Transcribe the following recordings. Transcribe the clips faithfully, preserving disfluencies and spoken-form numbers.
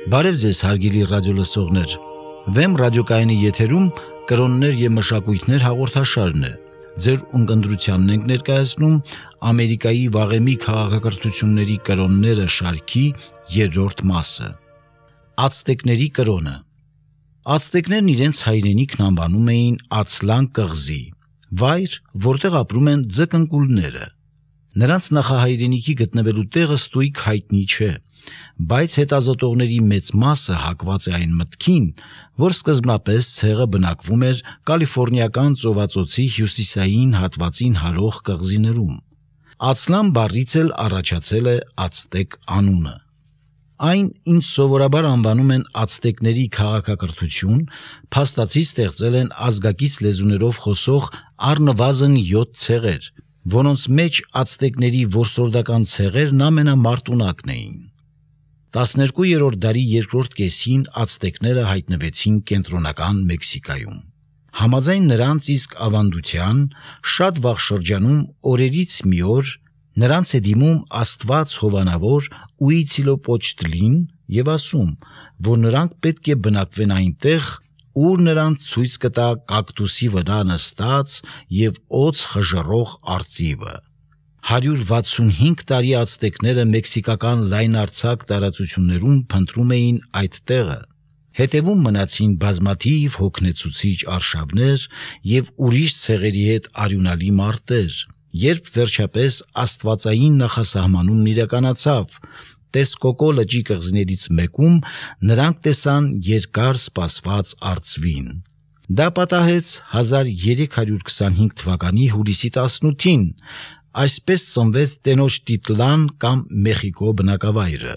Բարև ձեզ հարգելի ռադիոլսողներ, Վեմ ռադիոկայանի եթերում կրոններ և մշակույթներ հաղորդաշարն է, ձեր ունկնդրությանն ենք ներկայացնում Ամերիկայի վաղեմի քաղաքակրթությունների կրոնները շարքի երրորդ մասը։ Ացտեկների կրոնը։ Ացտեկներն իրենց հայրենիքն անվանում էին Ացլան կղզի, վայր, որտեղ ապրում են ձկնկուլները։ Նրանց նախահայրենիքի գտնվելու տեղը ստույգ հայտնի չէ, բայց հետազոտողների մեծ մասը հակված է այն մտքին, որ սկզբնապես ցեղը բնակվում էր կալիֆոռնիական ծովածոցի հյուսիսային հատվածին հարող կղզիներում։ Ացլան բառից էլ առաջացել է ացտեկ անունը։ Այն, ինչ սովորաբար անվանում են ացտեկների քաղաքակրթություն, փաստացի ստեղծել են ազգակից լեզուներով խոսող առնվազն յոթ ցեղեր, որոնց մեջ ացտեկների որսորդական ցեղերն ամենամարտունակն էին։ տասներկուերորդ դարի երկրորդ կեսին ացտեկները հայտնվեցին կենտրոնական Մեքսիկայում։ Համաձայն նրանց իսկ ավանդության, շատ վաղ շրջանում օրերից մի օր նրանց է դիմում Աստված հովանավոր Ուիցիլոպոչտլին և ասում, որ նրանք պետք է բնակվեն այնտեղ, ուր նրանց ցույց կտա կակտուսի վրա նստած և օձ խժռող արծիվը։ հարյուր վաթսունհինգ տարի ացտեկները մեքսիկական լայնարձակ տարածություններում փնտրում էին այդ տեղը։ Հետևում մնացին բազմաթիվ հոգնեցուցիչ արշավներ և ուրիշ ցեղերի հետ արյունալի մարտեր, երբ վերջապես աստվածային նախասահմանումն իրականացավ, Տեսկոկո լճի կղզիներից մեկում նրանք տեսան երկար սպասված արծվին։ Դա պատահեց հազար երեք հարյուր քսանհինգ թվականի հուլիսի տասնութին, այսպես ծնվեց տենոջ Տիտլան կամ Մեխիկո բնակավայրը։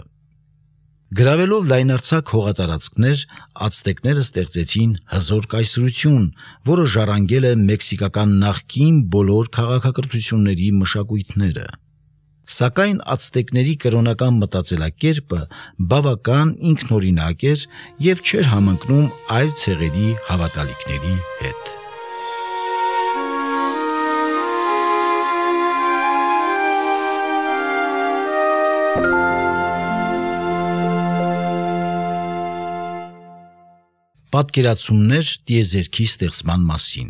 Գրավելով լայնարձակ հողատարածքներ, ացտեկները ստեղծեցին հզոր կայսրություն, որը ժառանգել է մեքսիկական նախկին բոլոր քաղաքակրթությունների մշակույթները։ Սակայն ացտեկների կրոնական մտածելակերպը բավական ինքնօրինակ էր և չէր համընկնում այլ ցեղերի հավատալիքների հետ։ Պատկերացումներ տիեզերքի ստեղծման մասին։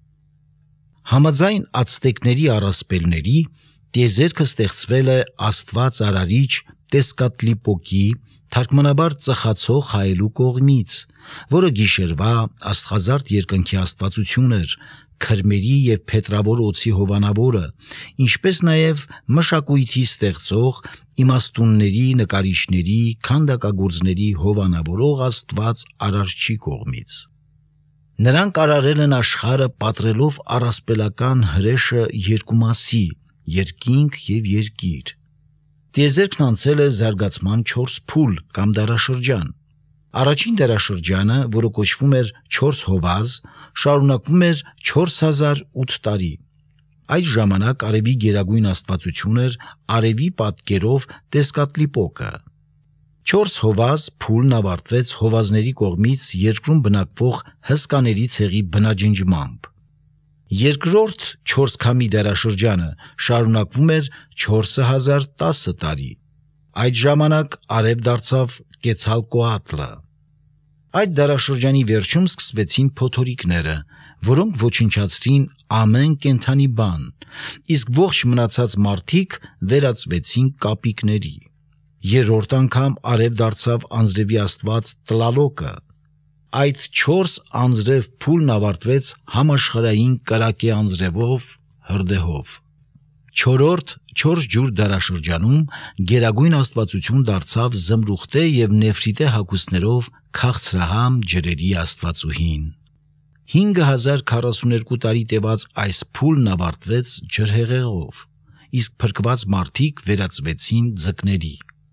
Համաձայն ացտեկների առասպելների, տիեզերքը ստեղծվել է Աստված արարիչ Տեսկատլիպոկի, թարգմանաբար ծխացող հայելու կողմից, որը գիշերվա աստղազարդ երկնքի աստվածություն էր, քրմերի և փետրավոր օձի հովանավորը, ինչպես նաև մշակույթի ստեղծող, իմաստունների, նկարիչների, քանդակագործների հովանավորող Աստված արարչի կողմից։ Նրանք արարել են աշխարհը պատռելով առասպելական հրեշը երկու մասի՝ երկինք և երկիր։ Տիեզերքն անցել է զարգացման չորս փուլ կամ դարաշրջան։ Առաջին դարաշրջանը, որը կոչվում էր չորս հովազ, շարունակվում էր չորս հազար ութ տարի։ Այդ ժամանակ արևի գերագույն աստվածություն էր արևի պատկերով Տեսկատլիպոկը։ Չորս հովազ փուլն ավարտվեց հովազների կողմից երկրում բնակվող հսկաների ցեղի բնաջնջմամբ։ Երկրորդ չորսքամի դարաշրջանը շարունակվում էր չորս հազար տասը տարի։ Այդ ժամանակ արև դարձավ Կեցալկոատլը։ Այդ դարաշրջանի վերջում սկսվեցին փոթորիկները, որոնք ոչնչացրին ամեն կենդանի բան, իսկ ողջ մնացած մարդիկ վերածվեցին կապիկների։ Երրորդ անգամ արև դարձավ անձրևի աստված Տնալոկը։ Այդ չորս անձրև փուլն ավարտվեց համաշխարհային կրակե անձրևով՝ հրդեհով։ Չորրորդ չորս ջուր դարաշրջանում գերագույն աստվածություն դարձավ զմրուխտե և նեֆրիտե հագուստներով քաղցրահամ ջրերի աստվածուհին։ հինգ հազար քառասուներկու տարի տևած այս փուլն ավարտվեց ջրհեղեղով, իսկ փրկված մարդիկ վերածվեցին ձկների։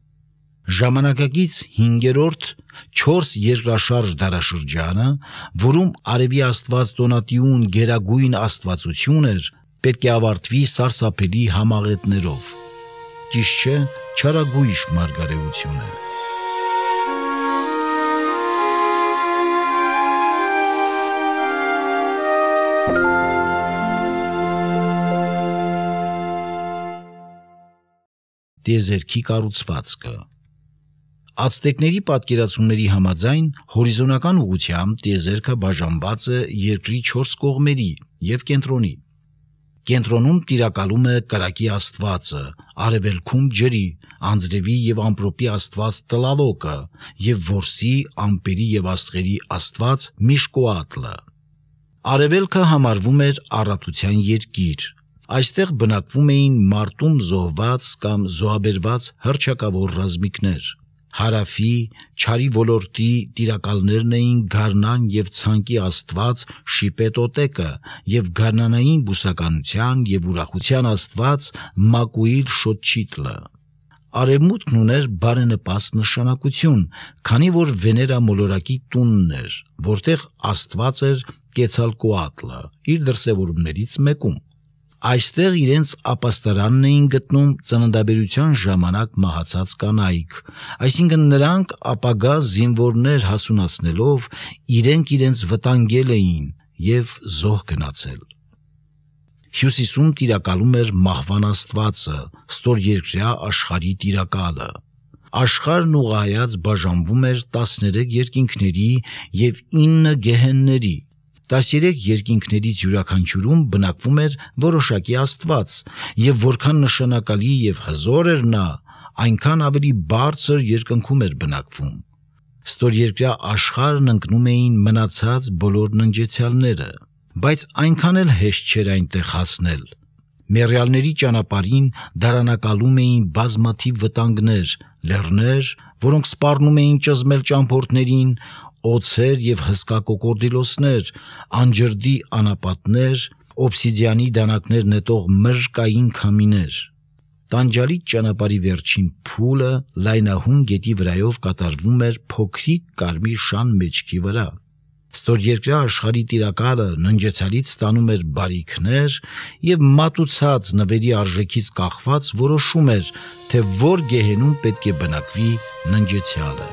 Ժամանակակից հինգերորդ չորս երկրաշարժ դարաշրջանը, որում արևի աստված Տոնատիուն գերագույն աստվածություն էր, պետք է ավարտվի սարսափելի համաղետներով։ Ճիշտ չէ, չարագույժ մարգարեությունը։ Տիեզերքի կառուցվածքը։ Ացտեկների պատկերացումների համաձայն հորիզոնական ուղղությամբ տիեզերքը բաժանված է երկրի չորս կողմերի և կենտրոնի։ Կենտրոնում տիրակալում է կրակի աստվածը, արևելքում ջրի, անձրևի և ամպրոպի աստված Տնալոկը և որսի, ամպերի և աստղերի աստված Միշկոատլը։ Արևելքը համարվում էր առատության երկիր։ Այստեղ բնակվում էին մարտում զոհված կամ զոհաբերված հռչակավոր ռազմիկներ։ Հարավի, չարի ոլորտի տիրակալներն էին գարնան և ցանկի աստված Շիպետոտեկը և գարնանային բուսականության և ուրախության աստված Մակուիլ Շոտչիտլը։ Արևմուտքն ուներ բարենպաստ նշանակություն, քանի որ Վեներա մոլորակի տունն էր, որտեղ աստված էր Կեցալկոատլը իր դրսևորումներից մեկում։ Այստեղ իրենց ապաստարանն էին գտնում ծննդաբերության ժամանակ մահացած կանայք, այսինքն նրանք ապագա զինվորներ հասունացնելով իրենք իրենց վտանգել էին և զոհ գնացել։ Հյուսիսում տիրակալում էր մահվան աստվածը, ստորերկրյա աշխարհի տիրակալը։ Աշխարհն ուղղահայաց բաժանվում էր տասներեք երկինքների և ինը գեհենների։ Տասներեք երկինքներից յուրաքանչյուրում բնակվում էր որոշակի աստված, և որքան նշանակալի և հզոր էր նա, այնքան ավելի բարձր երկնքում էր բնակվում։ Ստորերկրյա աշխարհն ընկնում էին մնացած բոլոր ննջեցյալները, բայց այնքան էլ հեշտ չէր այնտեղ հասնել։ Մեռյալների ճանապարհին դարանակալում էին բազմաթիվ վտանգներ, լեռներ, որոնք սպառնում էին ճզմել ճամփորդներին, օձեր և հսկա կոկորդիլոսներ, անջրդի անապատներ, օբսիդիանի դանակներ նետող մրրկային քամիներ։ Տանջալից ճանապարհի վերջին փուլը Լայնահուն գետի վրայով կատարվում էր փոքրիկ կարմիր շան մեջքի վրա։ Ստորերկրյա աշխարհի տիրակալը ննջեցյալից ստանում էր բարիքներ և մատուցած նվերի արժեքից կախված որոշում էր, թե որ գեհենում պետք է բնակվի ննջեցյալը։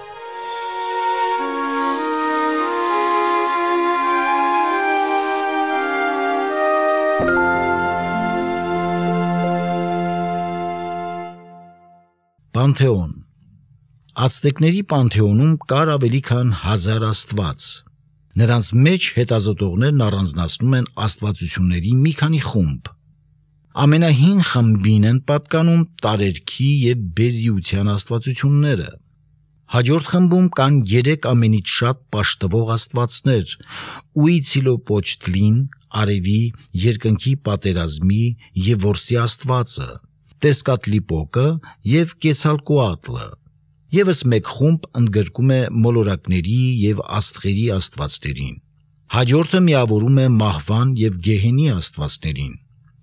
Պանթեոն։ Ացտեկների պանթեոնում կար ավելի քան հազար աստված։ Նրանց մեջ հետազոտողներն առանձնացնում են աստվածությունների մի քանի խումբ։ Ամենահին խմբին են պատկանում տարերքի և բերրիության աստվածությունները։ Հաջորդ խմբում կան երեք ամենից շատ պաշտվող աստվածներ՝ Ուիցիլոպոչտլին, արևի, երկնքի պատերազմի և որսի աստվածը, Տեսկատլիպոկը և Կեցալկոատլը։ Եվս մեկ խումբ ընդգրկում է մոլորակների և աստղերի աստվածներին։ Հաջորդը միավորում է մահվան և գեհենի աստվածներին։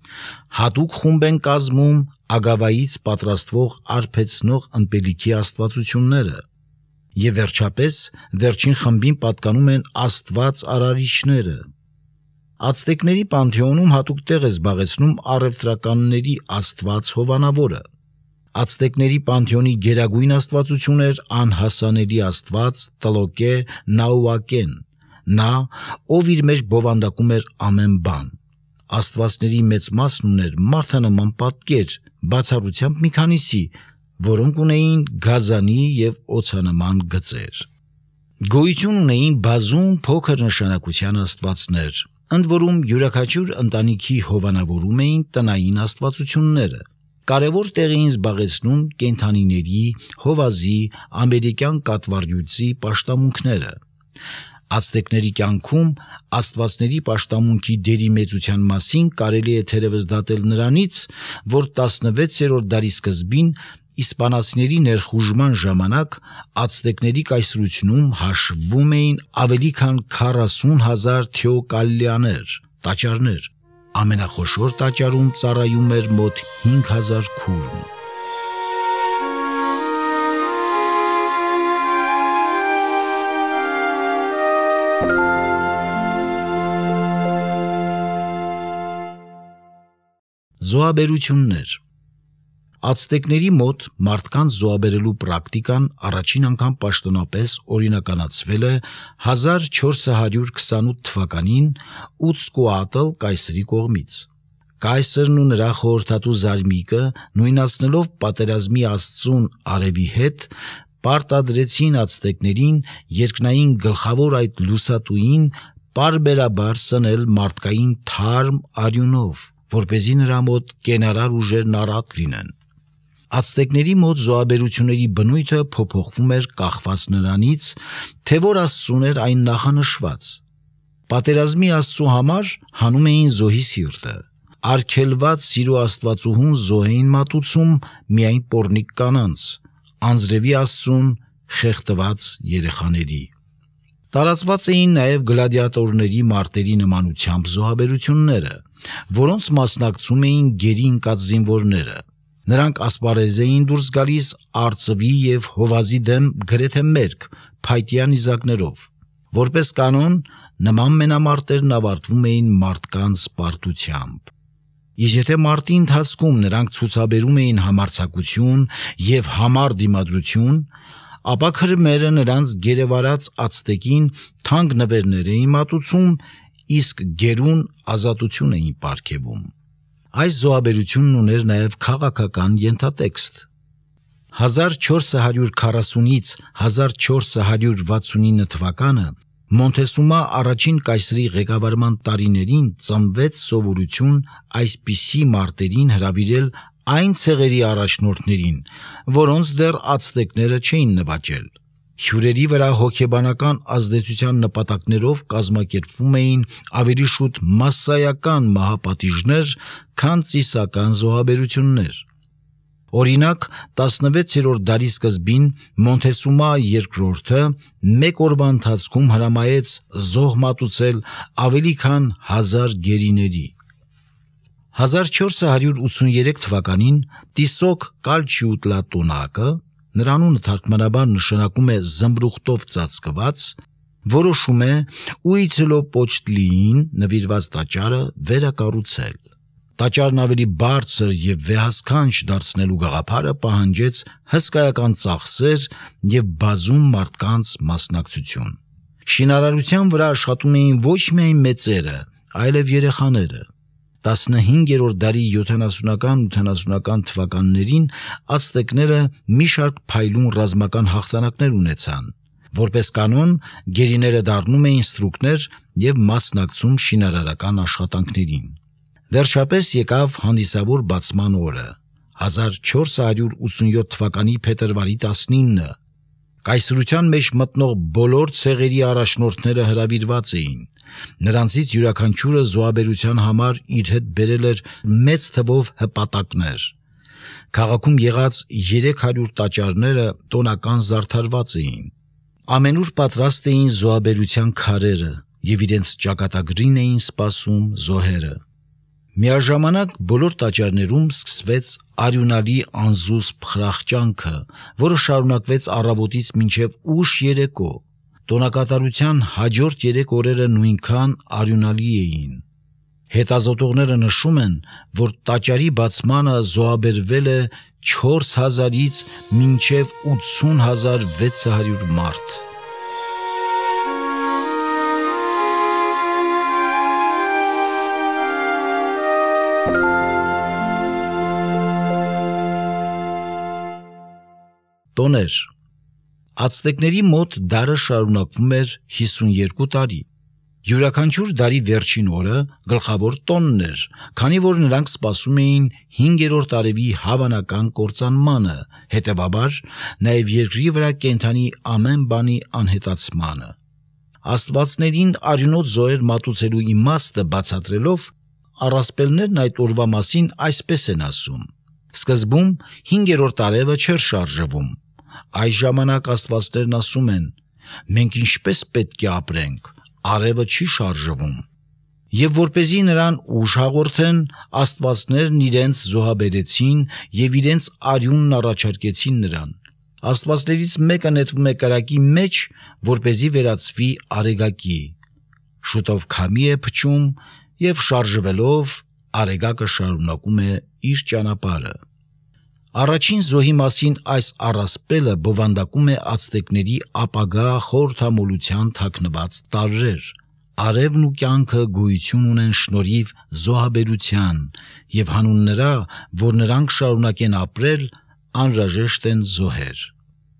Հատուկ խումբ են կազմում ագավայից պատրաստվող արբեցնող ըմպելիքի աստվածությունները։ Եվ վերջապես վերջին խմբին պատկանում են աստված արարիչները։ Ացտեկների պանթեոնում հատուկ տեղ է զբաղեցնում առևտրականների աստված Հովանավորը։ Ացտեկների պանթեոնի գերագույն աստվածություն էր անհասանելի աստված Տլոկե Նաուակեն, նա, ով իր մեջ բովանդակում էր ամեն բան։ Աստվածների մեծ մասն ուներ մարդանման պատկեր, բացառությամբ մի քանիսի, որոնք ունեին գազանի և օձանման գծեր։ Գոյություն ունեին բազում փոքր նշանակության աստվածներ, ընդ որում յուրաքանչյուր ընտանիքի հովանավորում էին տնային աստվածությունները։ Կարևոր տեղ էին զբաղեցնում կենդանիների, հովազի, ամերիկյան կատվարյուծի պաշտամունքները։ Ացտեկների կյանքում աստվածների պաշտամունքի դերի մեծության մասին կարելի է թերևս դատել նրանից, որ տասնվեցերորդ դարի սկզբին իսպանացիների ներխուժման ժամանակ ացտեկների կայսրությունում հաշվվում էին ավելի քան քառասուն հազար թեոկալլիաներ, տաճարներ։ Ամենախոշոր տաճարում ծառայում էր մոտ հինգ հազար քուրմ։ Զոհաբերություններ։ Ացտեկների մոտ մարդկանց զոհաբերելու պրակտիկան առաջին անգամ պաշտոնապես օրինականացվել է հազար չորս հարյուր քսանութ թվականին Ուցկուատլ կայսրի կողմից։ Կայսրն ու նրա խորհրդատու Զարմիկը, նույնացնելով պատերազմի աստծուն արևի հետ, պարտադրեցին ացտեկներին երկնային գլխավոր այդ լուսատուին պարբերաբար սնել մարդկային թարմ արյունով, որպեսզի նրա մոտ կենարար ուժերն առատ լինեն։ Ացտեկների մոտ զոհաբերությունների բնույթը փոփոխվում էր կախված նրանից, թե որ Աստծուն էր այն նախանշված։ Պատերազմի Աստծու համար հանում էին զոհի սիրտը, արգելված սիրո Աստվածուհուն զոհ էին մատուցում միայն պոռնիկ կանանց, անձրևի Աստծուն խեղդված երեխաների։ Տարածված էին նաև գլադիատորների մարտերի նմանությամբ զոհաբերությունները, որոնց մասնակցում էին գերի ընկած զինվորները։ Նրանք ասպարեզ էին դուրս գալիս արծվի և հովազի դեմ գրեթե մերկ, փայտյա նիզակներով։ Որպես կանոն, նման մենամարտերն ավարտվում էին մարդկանց պարտությամբ։ Իսկ եթե մարտի ընթացքում նրանք ցուցաբերում էին համարձակություն և համառ դիմադրություն, ապա քրմերը նրանց գերեվարած ացտեկին թանկ նվերներ էին մատուցում, իսկ գերուն ազատություն էին պարգևում։ Այս զոհաբերությունն ուներ նաև քաղաքական ենթատեքստ։ հազար չորս հարյուր քառասունից հազար չորս հարյուր վաթսունինը թվականը Մոնտեսումա առաջին կայսրի ղեկավարման տարիներին ծնվեց սովորություն այսպիսի մարտերին հրավիրել այն ցեղերի առաջնորդներին, որոնց դեռ ացտեկները չէին նվաճել։ Հյուրերի վրա հոգեբանական ազդեցության նպատակներով կազմակերպվում էին ավելի շուտ մասսայական մահապատիժներ, քան ծիսական զոհաբերություններ։ Օրինակ, տասնվեցերորդ դարի սկզբին Մոնտեսումա երկրորդը մեկ օրվա ընթացքում հրամայեց զոհ մատուցել ավելի քան հազար գերիների։ հազար չորս հարյուր ութսուներեք թվականին Տիսոկ Կալչիուտլատոնակը, նրա անունը թարգմանաբար նշանակում է զմբրուխտով ծածկված, որոշում է Ուիցելոպոչտլիին նվիրված տաճարը վերակառուցել։ Տաճարն ավելի բարձր և վեհասքանչ դարձնելու գաղափարը պահանջեց հսկայական ծախսեր և բազում մարդկանց մասնակցություն։ Շինարարության վրա աշխատում էին ոչ միայն մեծերը, այլև երեխաները։ տասնհինգերորդ դարի յոթանասունական ութանասունական թվականներին ացտեկները մի շարք փայլուն ռազմական հաղթանակներ ունեցան։ Որպես կանոն, գերիները դառնում էին ստրուկներ և մասնակցում շինարարական աշխատանքներին։ Վերջապես եկավ հանդիսավոր բացման օրը, հազար չորս հարյուր ութսունյոթ թվականի փետրվարի տասնինը։ Կայսրության մեջ մտնող բոլոր ցեղերի առաջնորդները հրավիրված էին։ Նրանցից յուրաքանչյուրը զոհաբերության համար իր հետ բերել էր մեծ թվով հպատակներ։ Քաղաքում եղած երեք հարյուր տաճարները տոնական զարդարված էին։ Ամենուր պատրաստ էին զոհաբերության քարերը և իրենց ճակատագրին էին սպասում զոհերը։ Միաժամանակ բոլոր տաճարներում սկսվեց արյունալի անզուսպ խրախճանքը, որը շարունակվեց առավոտից մինչև ուշ երեկո։ Տոնակատարության հաջորդ երեք օրերը նույնքան արյունալի էին։ Հետազոտողները նշում են, որ տաճարի բացմանը զոհաբերվել է չորս հազարից մինչև ութսուն հազար վեց հարյուր մարդ։ Տոներ։ Ացտեկների մոտ դարը շարունակվում էր հիսունյոթ տարի։ Յուրաքանչյուր դարի վերջին օրը գլխավոր տոնն էր, քանի որ նրանք սպասում էին հինգերորդ արևի հավանական կործանմանը, հետևաբար նաև երկրի վրա կենդանի ամեն բանի անհետացմանը։ Աստվածներին արյունոտ զոհեր մատուցելու իմաստը բացատրելով, առասպելներն այդ օրվա մասին այսպես են ասում. սկզբում հինգերորդ արևը չէր շարժվում։ Այս ժամանակ աստվածներն ասում են. մենք ինչպես պետք է ապրենք, արևը չի շարժվում։ Եվ որպեսզի նրան ուժ հաղորդեն, աստվածներն իրենց զոհաբերեցին և իրենց արյունն առաջարկեցին նրան։ Աստվածներից մեկը նետվում է կրակի մեջ, որպեսզի վերածվի արեգակի։ Շուտով քամի է փչում և շարժվելով արեգակը շարունակում է իր ճանապարհը։ Առաջին զոհի մասին այս առասպելը բովանդակում է ացտեկների ապագա խորհրդամոլության թաքնված տարրեր։ Արևն ու կյանքը գոյություն ունեն շնորհիվ զոհաբերության, և հանուն նրա, որ նրանք շարունակեն ապրել, անհրաժեշտ են զոհեր։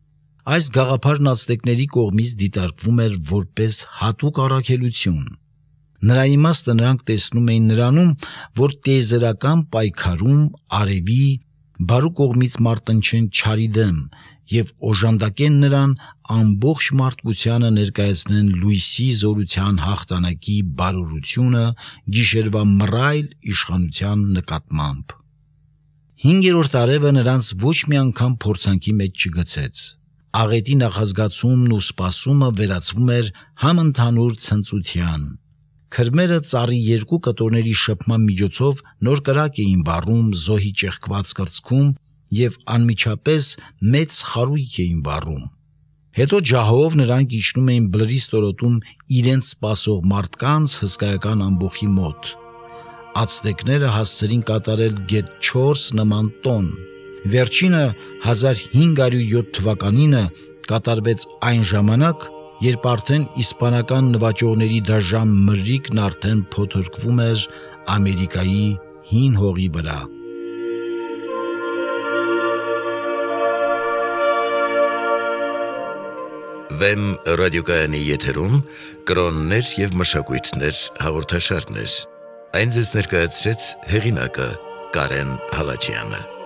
Այս գաղափարն ացտեկների կողմից դիտարկվում էր որպես հատուկ առաքելություն։ Նրա իմաստը նրանք տեսնում էին նրանում, որ տիեզերական պայքարում արևի բարու կողմից մարտնչեն չարի դեմ և օժանդակեն նրան ամբողջ մարդկությանը ներկայացնեն լույսի զորության հաղթանակի բարօրությունը գիշերվա մռայլ իշխանության նկատմամբ։ Հինգերորդ արևը նրանց ոչ մի անգամ փորձանքի մեջ չգցեց։ Աղետի նախազգացումն ու սպասումը վերածվում էր համընդհանուր ցնծության։ Քրմերը ծառի երկու կտորների շփման միջոցով նոր կրակ էին վառում զոհի ճեղքված կրծքում և անմիջապես մեծ խարույկ էին վառում։ Հետո ջահով նրանք իջնում էին բլրի ստորոտում իրենց սպասող մարդկանց հսկայական ամբոխի մոտ։ Ացտեկները հասցրին կատարել գեթ չորս նման տոն։ Վերջինը հազար հինգ հարյուր յոթ թվականինը կատարվեց այն ժամանակ, երբ արդեն իսպանական նվաճողների դաժան մրրիկն արդեն փոթորկվում էր Ամերիկայի հին հողի վրա։ Վեմ ռադիոկայանի եթերում կրոններ և մշակույթներ հաղորդաշարներ։ Այն ձեզ ներկայացրեց հեղինակը Կարեն Հալաջյանը։